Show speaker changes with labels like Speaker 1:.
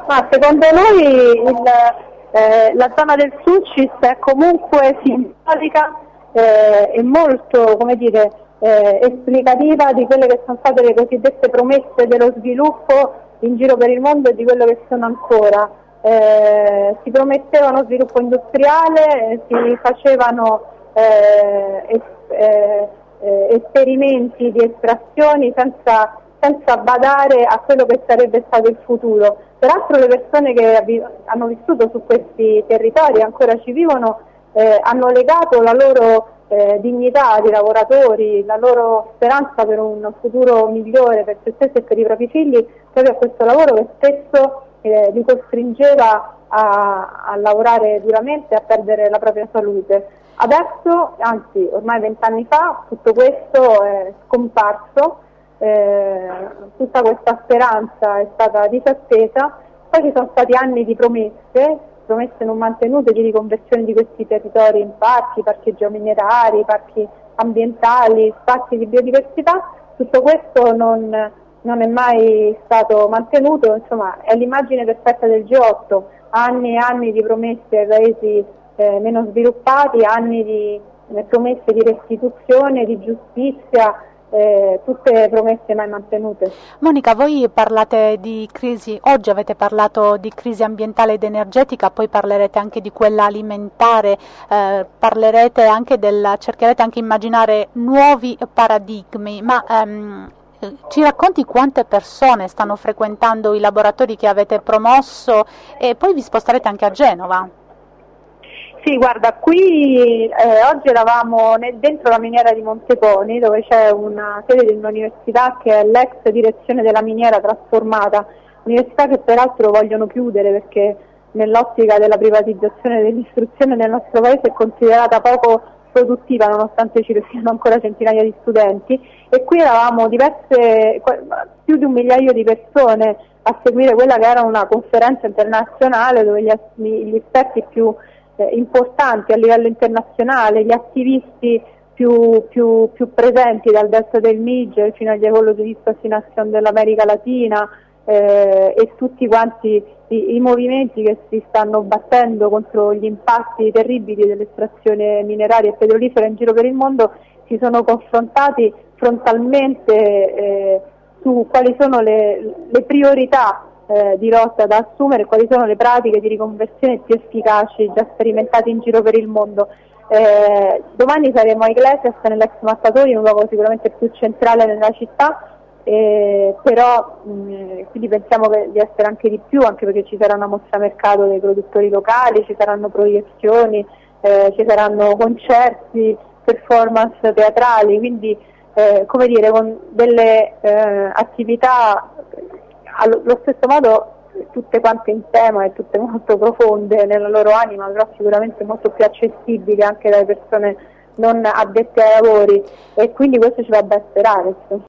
Speaker 1: Ma secondo noi la zona del Sulcis è comunque simbolica e molto, come dire, esplicativa di quelle che sono state le cosiddette promesse dello sviluppo in giro per il mondo e di quello che sono ancora. Si prometteva uno sviluppo industriale, si facevano esperimenti di estrazioni senza badare a quello che sarebbe stato il futuro. Peraltro le persone che hanno vissuto su questi territori e ancora ci vivono hanno legato la loro dignità di lavoratori, la loro speranza per un futuro migliore per se stessi e per i propri figli proprio a questo lavoro che spesso li costringeva a lavorare duramente e a perdere la propria salute. Adesso, anzi ormai 20 anni fa, tutto questo è scomparso, tutta questa speranza è stata disattesa, poi ci sono stati anni di promesse non mantenute di riconversione di questi territori in parchi geominerari, parchi ambientali, spazi di biodiversità. Tutto questo non è mai stato mantenuto, insomma è l'immagine perfetta del G8, anni e anni di promesse ai paesi meno sviluppati, anni di promesse di restituzione, di giustizia, tutte promesse mai mantenute.
Speaker 2: Monica, voi parlate di crisi, oggi avete parlato di crisi ambientale ed energetica, poi parlerete anche di quella alimentare, parlerete anche cercherete anche di immaginare nuovi paradigmi, ma ci racconti quante persone stanno frequentando i laboratori che avete promosso e poi vi sposterete anche a Genova?
Speaker 1: Sì, guarda, qui oggi eravamo dentro la miniera di Monteponi, dove c'è una sede di un'università che è l'ex direzione della miniera trasformata, università che peraltro vogliono chiudere perché nell'ottica della privatizzazione dell'istruzione nel nostro paese è considerata poco produttiva nonostante ci siano ancora centinaia di studenti, e qui eravamo più di 1 migliaio di persone a seguire quella che era una conferenza internazionale dove gli esperti più importanti a livello internazionale, gli attivisti più presenti dal delta del Niger fino agli Ecology Association dell'America Latina e tutti quanti i movimenti che si stanno battendo contro gli impatti terribili dell'estrazione mineraria e petrolifera in giro per il mondo, si sono confrontati frontalmente su quali sono le priorità di lotta da assumere, quali sono le pratiche di riconversione più efficaci già sperimentate in giro per il mondo. Domani saremo a Iglesias nell'ex Mattatori, in un luogo sicuramente più centrale nella città, però quindi pensiamo di essere anche di più, anche perché ci sarà una mostra mercato dei produttori locali, ci saranno proiezioni, ci saranno concerti, performance teatrali, quindi come dire, con delle attività allo stesso modo tutte quante in tema e tutte molto profonde nella loro anima, però sicuramente molto più accessibili anche dalle persone non addette ai lavori, e quindi questo ci fa ben sperare.